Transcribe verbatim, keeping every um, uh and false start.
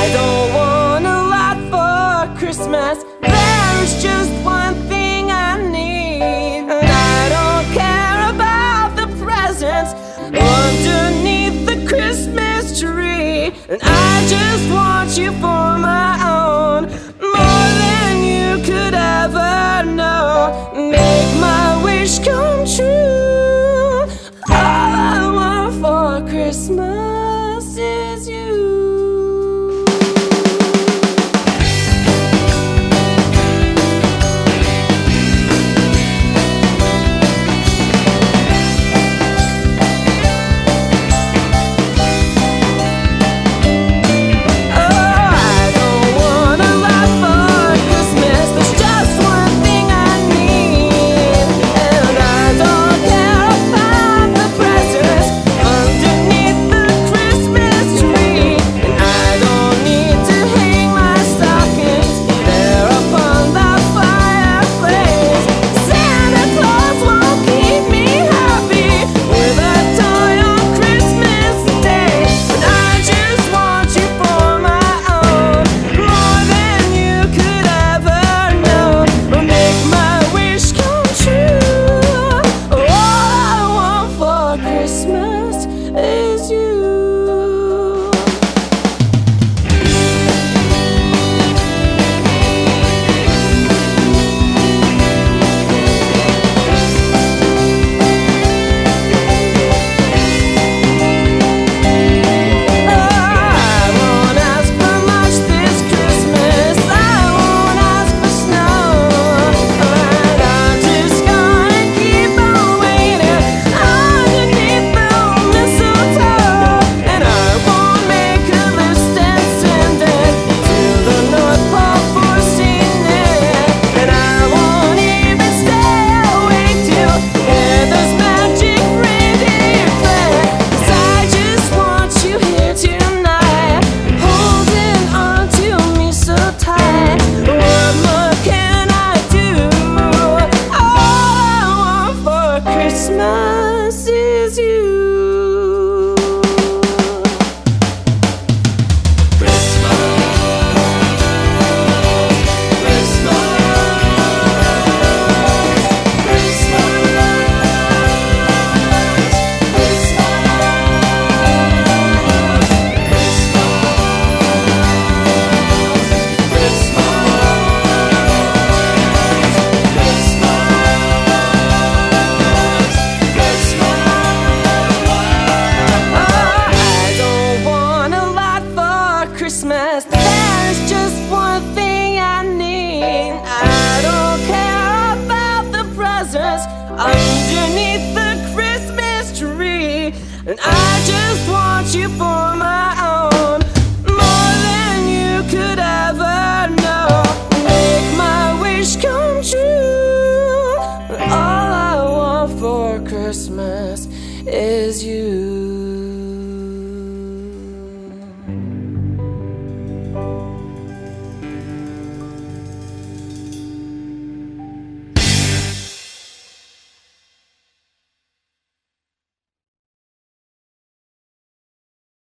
I don't want a lot for Christmas. There's just one thing I need, and I don't care about the presents underneath the Christmas tree. And I just want you for my own, more than you could ever know. Make my wish come true. All I want for Christmas is you. Christmas is you. Christmas, Christmas, Christmas, there's just one thing I need. I don't care about the presents underneath the Christmas tree, and I just want you for my own, more than you could ever know. Make my wish come true. All I want for Christmas is you.